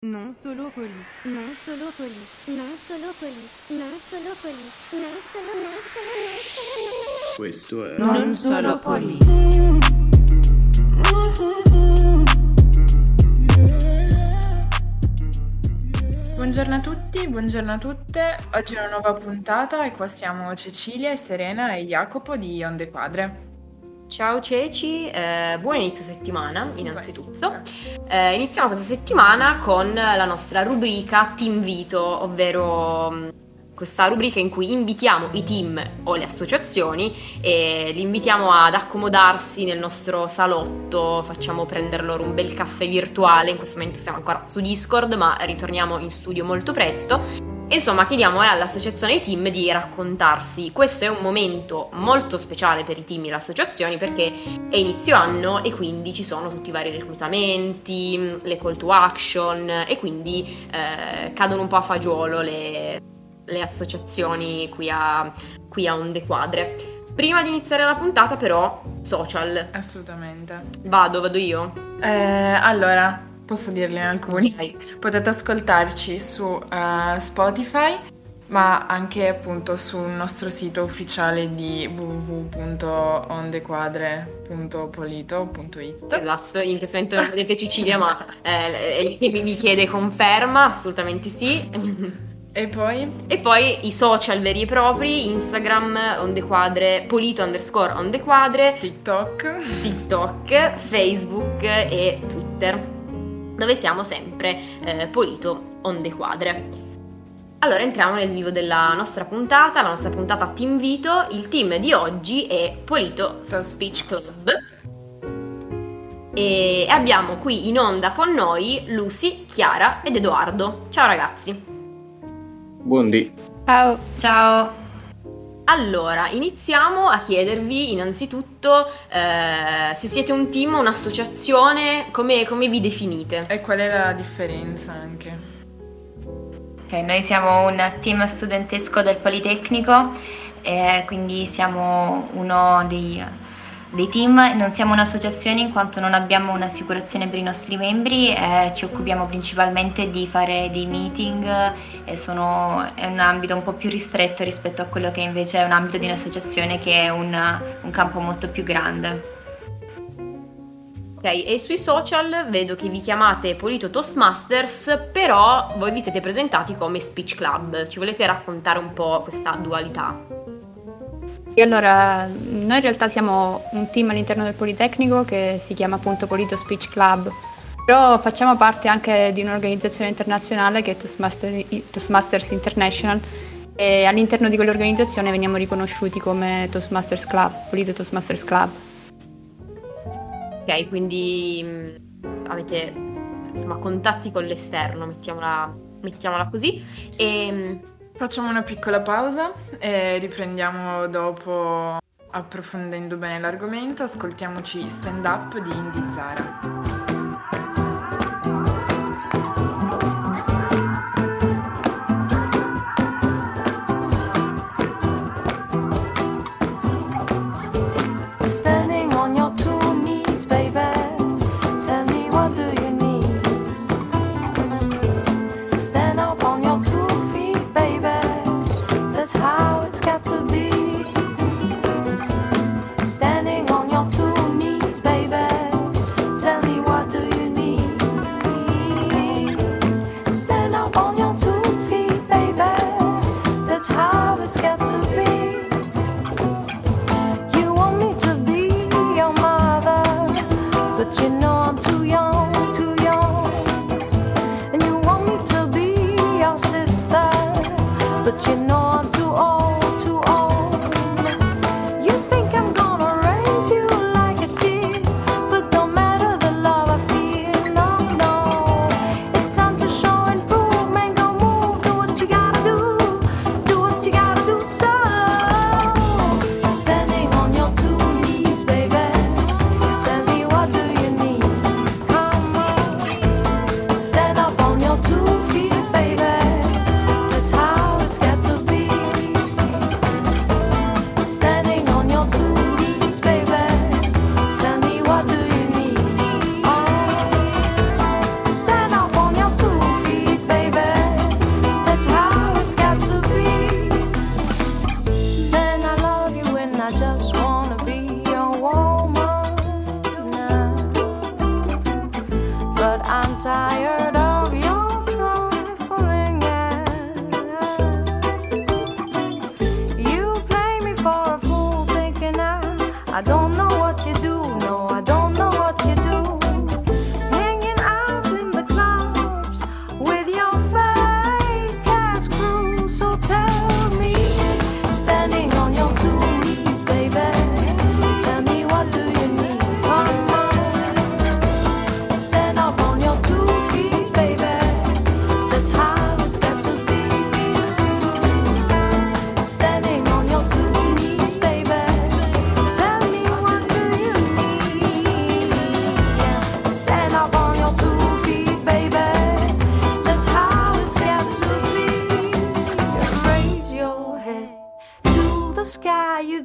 Non solo poli. Non solo poli. Non solo poli. Non solo poli. Non solo. Questo è Non solo poli. Buongiorno a tutti, buongiorno a tutte. Oggi è una nuova puntata e qua siamo Cecilia e Serena e Jacopo di Onde Quadre. Ciao Ceci, buon inizio settimana innanzitutto. Buon Iniziamo questa settimana con la nostra rubrica Team Vito, ovvero questa rubrica in cui invitiamo i team o le associazioni e li invitiamo ad accomodarsi nel nostro salotto, facciamo prendere loro un bel caffè virtuale. In questo momento stiamo ancora su Discord, ma ritorniamo in studio molto presto. Insomma, chiediamo all'associazione e ai team di raccontarsi. Questo è un momento molto speciale per i team e le associazioni perché è inizio anno e quindi ci sono tutti i vari reclutamenti, le call to action e quindi cadono un po' a fagiolo le associazioni qui a Onde Quadre. Prima di iniziare la puntata però, social. Assolutamente. Vado io? Allora, posso dirne alcuni. Vai. Potete ascoltarci su Spotify, ma anche appunto sul nostro sito ufficiale di www.ondequadre.polito.it. Esatto, in questo momento non vedete Cecilia, ma mi chiede conferma, assolutamente sì. E poi? E poi i social veri e propri, Instagram, Ondequadre, Polito_Ondequadre, TikTok, Facebook e Twitter, dove siamo sempre Polito Ondequadre. Allora entriamo nel vivo della nostra puntata, la nostra puntata Team Vito. Il team di oggi è Polito Speech Club e abbiamo qui in onda con noi Lucy, Chiara ed Edoardo. Ciao ragazzi. Buondì. Ciao. Allora, iniziamo a chiedervi innanzitutto se siete un team o un'associazione, come vi definite? e qual è la differenza anche? Ok, noi siamo un team studentesco del Politecnico, quindi siamo uno dei team. Non siamo un'associazione in quanto non abbiamo un'assicurazione per i nostri membri, ci occupiamo principalmente di fare dei meeting è un ambito un po' più ristretto rispetto a quello che invece è un ambito di un'associazione che è un campo molto più grande. Ok, e sui social vedo che vi chiamate Polito Toastmasters, però voi vi siete presentati come Speech Club. Ci volete raccontare un po' questa dualità? E allora, noi in realtà siamo un team all'interno del Politecnico che si chiama appunto Polito Speech Club, però facciamo parte anche di un'organizzazione internazionale che è Toastmasters International e all'interno di quell'organizzazione veniamo riconosciuti come Toastmasters Club, Polito Toastmasters Club. Ok, quindi avete insomma contatti con l'esterno, mettiamola così. E Facciamo una piccola pausa e riprendiamo dopo approfondendo bene l'argomento. Ascoltiamoci Stand Up di Indy Zara. Standing on your two knees, baby. Tell me what do you need? Stand up on your 2 feet, baby. That's how it's got to be. Standing on your 2 knees, baby. Tell me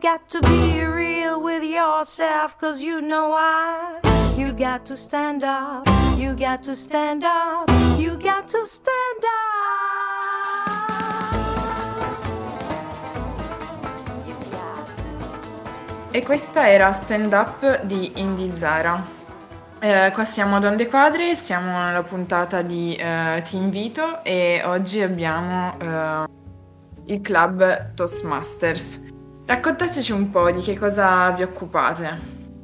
got to be real with yourself, 'cause you know why. You got to stand up, you got to stand up, you got to stand up. You got to. E questa era Stand Up di Indy Zara. Qua siamo ad Onde Quadre, siamo nella puntata di Ti Invito e oggi abbiamo il club Toastmasters. Raccontateci un po' di che cosa vi occupate.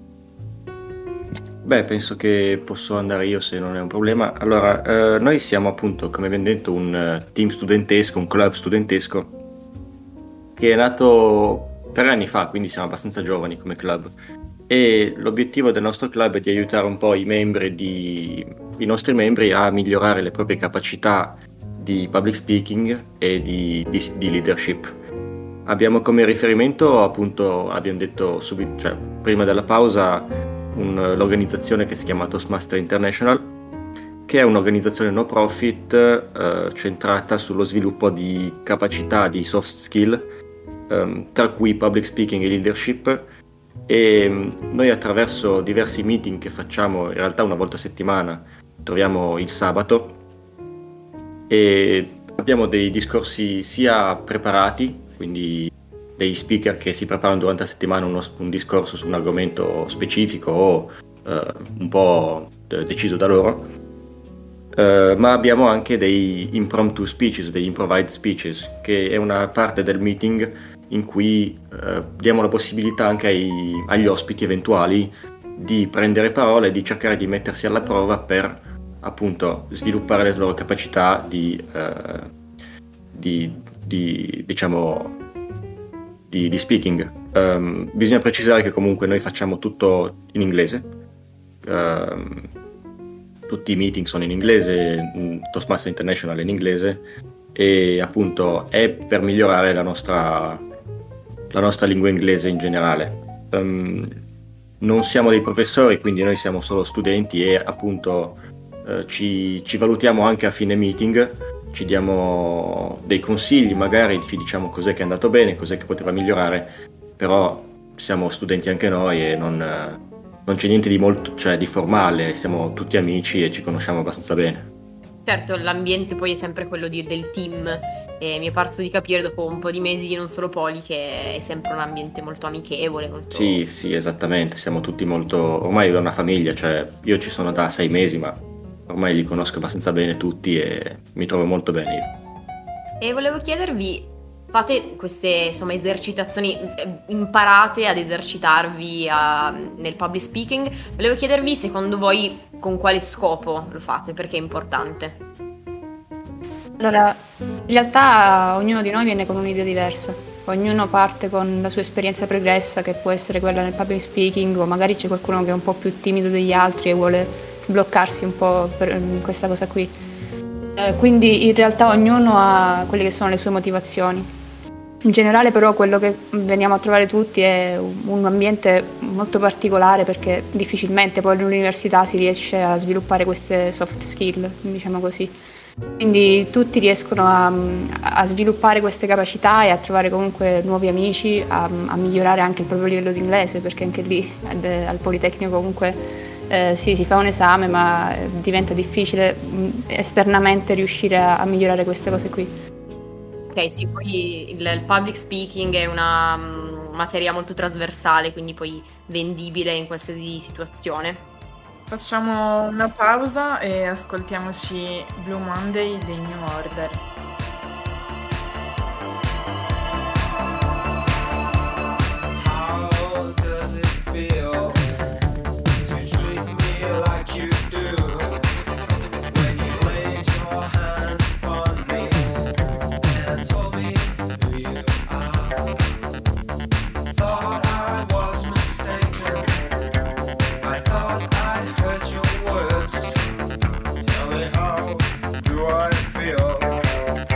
Beh, penso che posso andare io se non è un problema. Allora, noi siamo appunto, come abbiamo detto, un team studentesco, un club studentesco che è nato 3 anni fa, quindi siamo abbastanza giovani come club. E l'obiettivo del nostro club è di aiutare un po' i nostri membri a migliorare le proprie capacità di public speaking e di leadership. Abbiamo come riferimento, appunto, abbiamo detto subito, cioè prima della pausa, l'organizzazione che si chiama Toastmaster International, che è un'organizzazione no profit centrata sullo sviluppo di capacità di soft skill, tra cui public speaking e leadership. E noi attraverso diversi meeting che facciamo in realtà una volta a settimana, troviamo il sabato, e abbiamo dei discorsi sia preparati, quindi dei speaker che si preparano durante la settimana un discorso su un argomento specifico o un po' deciso da loro, ma abbiamo anche dei impromptu speeches, degli improvised speeches, che è una parte del meeting in cui diamo la possibilità anche agli ospiti eventuali di prendere parola e di cercare di mettersi alla prova per appunto sviluppare le loro capacità di speaking. Bisogna precisare che comunque noi facciamo tutto in inglese, tutti i meeting sono in inglese, Toastmaster International è in inglese, e appunto è per migliorare la nostra lingua inglese in generale. Non siamo dei professori, quindi noi siamo solo studenti e appunto ci valutiamo anche a fine meeting, ci diamo dei consigli, magari ci diciamo cos'è che è andato bene, cos'è che poteva migliorare, però siamo studenti anche noi e non c'è niente di molto, cioè di formale, siamo tutti amici e ci conosciamo abbastanza bene. Certo, l'ambiente poi è sempre quello del team e mi è parso di capire dopo un po' di mesi di Non Solo Poli che è sempre un ambiente molto amichevole. Molto... Sì, esattamente, siamo tutti molto, ormai è una famiglia, cioè io ci sono da 6 mesi ma ormai li conosco abbastanza bene tutti e mi trovo molto bene io. E volevo chiedervi, fate queste esercitazioni, imparate ad esercitarvi nel public speaking, volevo chiedervi secondo voi con quale scopo lo fate, perché è importante? Allora, in realtà ognuno di noi viene con un'idea diversa, ognuno parte con la sua esperienza pregressa che può essere quella nel public speaking, o magari c'è qualcuno che è un po' più timido degli altri e vuole sbloccarsi un po' per questa cosa qui. Quindi in realtà ognuno ha quelle che sono le sue motivazioni. In generale però quello che veniamo a trovare tutti è un ambiente molto particolare, perché difficilmente poi all'università si riesce a sviluppare queste soft skill, diciamo così. Quindi tutti riescono a sviluppare queste capacità e a trovare comunque nuovi amici, a migliorare anche il proprio livello di inglese, perché anche lì al Politecnico comunque sì, si fa un esame, ma diventa difficile esternamente riuscire a migliorare queste cose qui. Ok, sì, poi il public speaking è una materia molto trasversale, quindi poi vendibile in qualsiasi situazione. Facciamo una pausa e ascoltiamoci Blue Monday dei New Order. How does it feel to treat me like you do when you laid your hands upon me and told me who you are? Thought I was mistaken, I thought I'd heard your words. Tell me, how do I feel?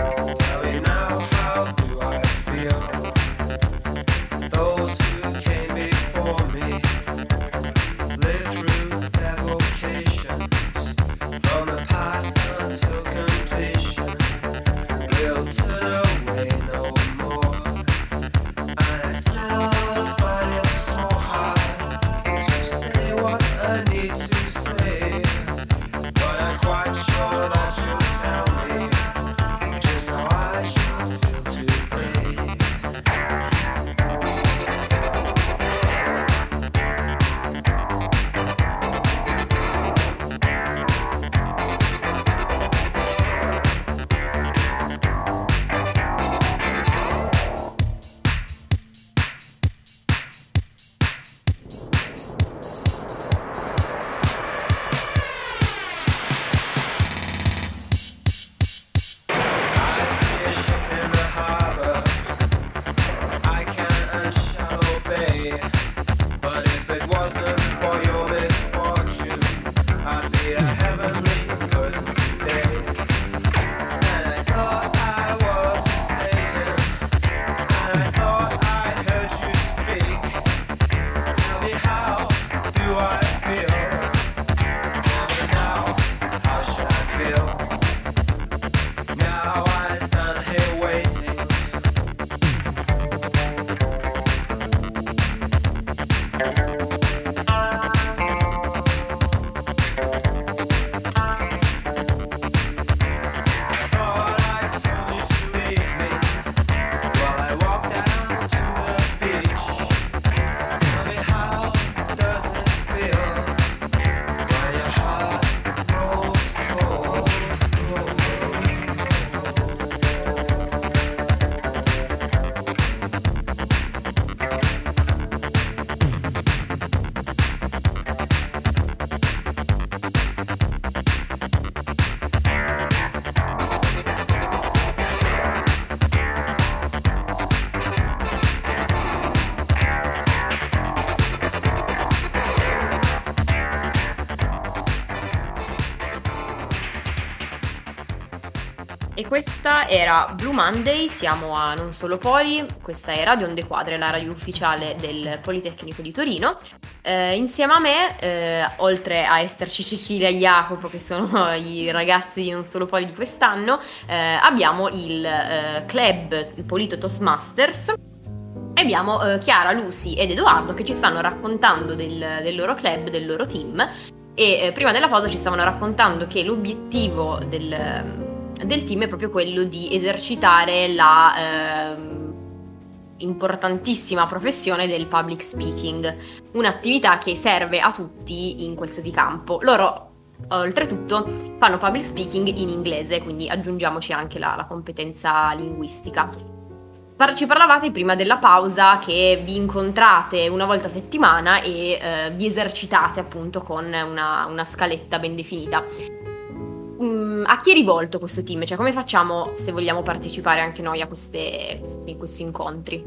E questa era Blue Monday, siamo a Non Solo Poli, questa è Radio Onde Quadre, la radio ufficiale del Politecnico di Torino. Insieme a me, oltre a esserci Cecilia e Jacopo, che sono i ragazzi di Non Solo Poli di quest'anno, abbiamo il club Polito Toastmasters. E abbiamo Chiara, Lucy ed Edoardo che ci stanno raccontando del loro club, del loro team. E prima della pausa ci stavano raccontando che l'obiettivo del team è proprio quello di esercitare la importantissima professione del public speaking, un'attività che serve a tutti in qualsiasi campo. Loro oltretutto fanno public speaking in inglese, quindi aggiungiamoci anche la competenza linguistica. Ci parlavate prima della pausa che vi incontrate una volta a settimana e vi esercitate appunto con una scaletta ben definita. A chi è rivolto questo team? Cioè, come facciamo se vogliamo partecipare anche noi a questi incontri?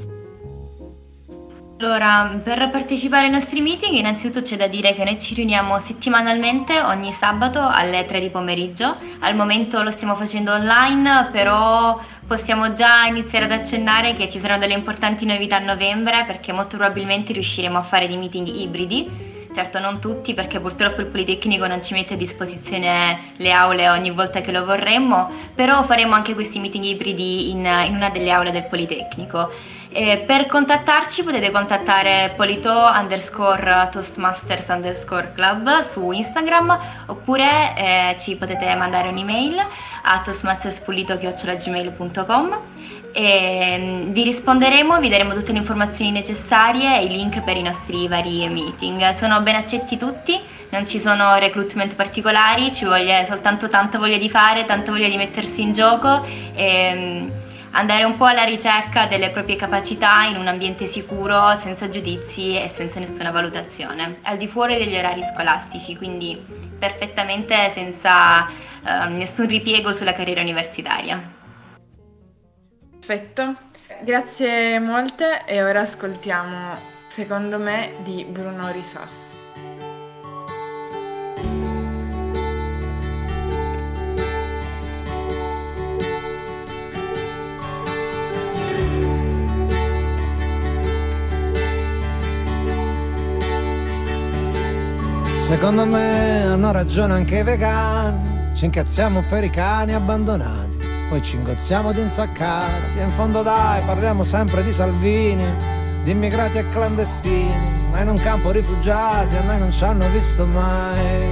Allora, per partecipare ai nostri meeting innanzitutto c'è da dire che noi ci riuniamo settimanalmente ogni sabato alle 3 di pomeriggio. Al momento lo stiamo facendo online, però possiamo già iniziare ad accennare che ci saranno delle importanti novità a novembre, perché molto probabilmente riusciremo a fare dei meeting ibridi. Certo non tutti, perché purtroppo il Politecnico non ci mette a disposizione le aule ogni volta che lo vorremmo, però faremo anche questi meeting ibridi in una delle aule del Politecnico. Per contattarci potete contattare polito_Toastmasters_club su Instagram, oppure ci potete mandare un'email a toastmasterspulito@gmail.com e vi risponderemo, vi daremo tutte le informazioni necessarie e i link per i nostri vari meeting. Sono ben accetti tutti, non ci sono recruitment particolari, ci vuole soltanto tanta voglia di fare, tanta voglia di mettersi in gioco e andare un po' alla ricerca delle proprie capacità in un ambiente sicuro, senza giudizi e senza nessuna valutazione, al di fuori degli orari scolastici, quindi perfettamente senza nessun ripiego sulla carriera universitaria. Perfetto, grazie molte e ora ascoltiamo Secondo me di Bruno Risas. Secondo me hanno ragione anche i vegani, ci incazziamo per i cani abbandonati, poi ci ingozziamo di insaccati e in fondo dai parliamo sempre di Salvini, di immigrati e clandestini, ma in un campo rifugiati a noi non ci hanno visto mai.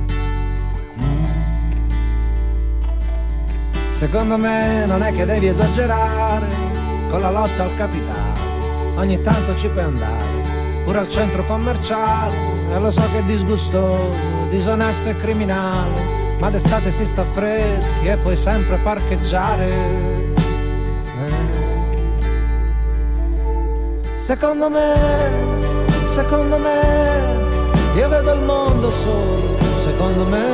Secondo me non è che devi esagerare con la lotta al capitale, ogni tanto ci puoi andare pure al centro commerciale, e lo so che è disgustoso, disonesto e criminale, ma d'estate si sta freschi e puoi sempre parcheggiare. Secondo me, io vedo il mondo solo, secondo me,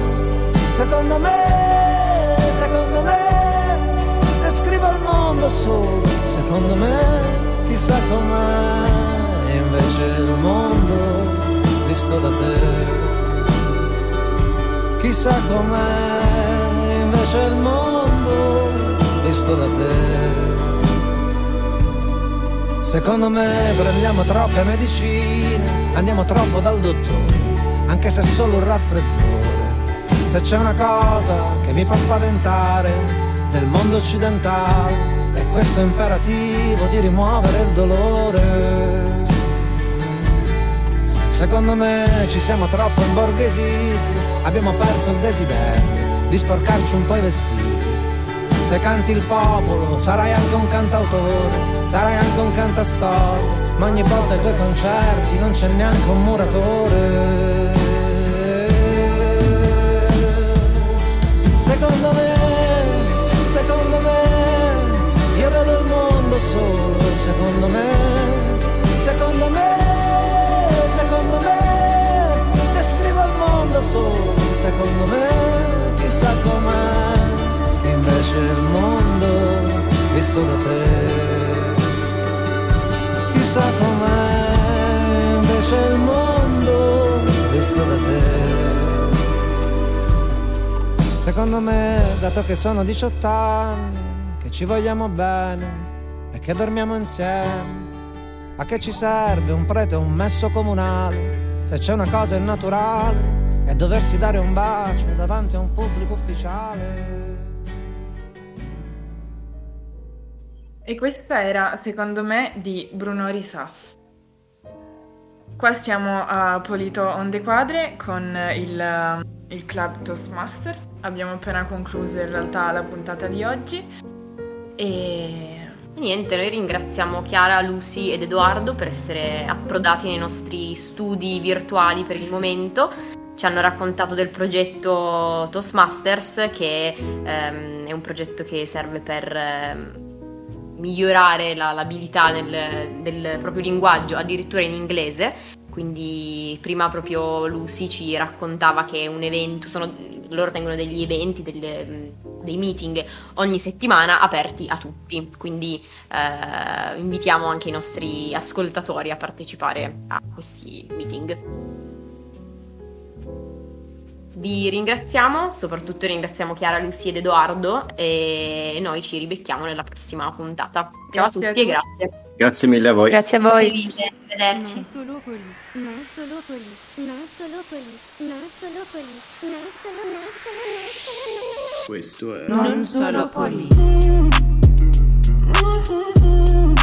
descrivo il mondo solo, secondo me, chissà com'è invece il mondo visto da te, chissà com'è invece il mondo visto da te. Secondo me prendiamo troppe medicine, andiamo troppo dal dottore, anche se è solo un raffreddore. Se c'è una cosa che mi fa spaventare nel mondo occidentale è questo imperativo di rimuovere il dolore. Secondo me ci siamo troppo imborghesiti, abbiamo perso il desiderio di sporcarci un po' i vestiti. Se canti il popolo sarai anche un cantautore, sarai anche un cantastorie, ma ogni volta ai tuoi concerti non c'è neanche un muratore. Secondo me, io vedo il mondo solo, secondo me, descrivo il mondo solo, secondo me, chissà com'è invece il mondo visto da te, chissà com'è invece il mondo visto da te. Secondo me, dato che sono 18 anni, che ci vogliamo bene e che dormiamo insieme, a che ci serve un prete o un messo comunale? Se c'è una cosa innaturale è doversi dare un bacio davanti a un pubblico ufficiale. E questa era, secondo me, di Bruno Risas. Qua siamo a Polito on the Quadre con il club Toastmasters. Abbiamo appena concluso in realtà la puntata di oggi. E niente, noi ringraziamo Chiara, Lucy ed Edoardo per essere approdati nei nostri studi virtuali per il momento. Ci hanno raccontato del progetto Toastmasters, che è un progetto che serve per migliorare l'abilità del proprio linguaggio, addirittura in inglese. Quindi prima proprio Lucy ci raccontava che è un evento, loro tengono degli eventi, dei meeting ogni settimana aperti a tutti, quindi invitiamo anche i nostri ascoltatori a partecipare a questi meeting. Vi ringraziamo, soprattutto ringraziamo Chiara, Lucy ed Edoardo, e noi ci ribecchiamo nella prossima puntata. Ciao a tutti e grazie. Grazie mille a voi. Grazie a voi. Arrivederci. Non solo poli. Non solo poli. Non solo poli. Non solo poli. Non solo Questo è Non solo poli. poli.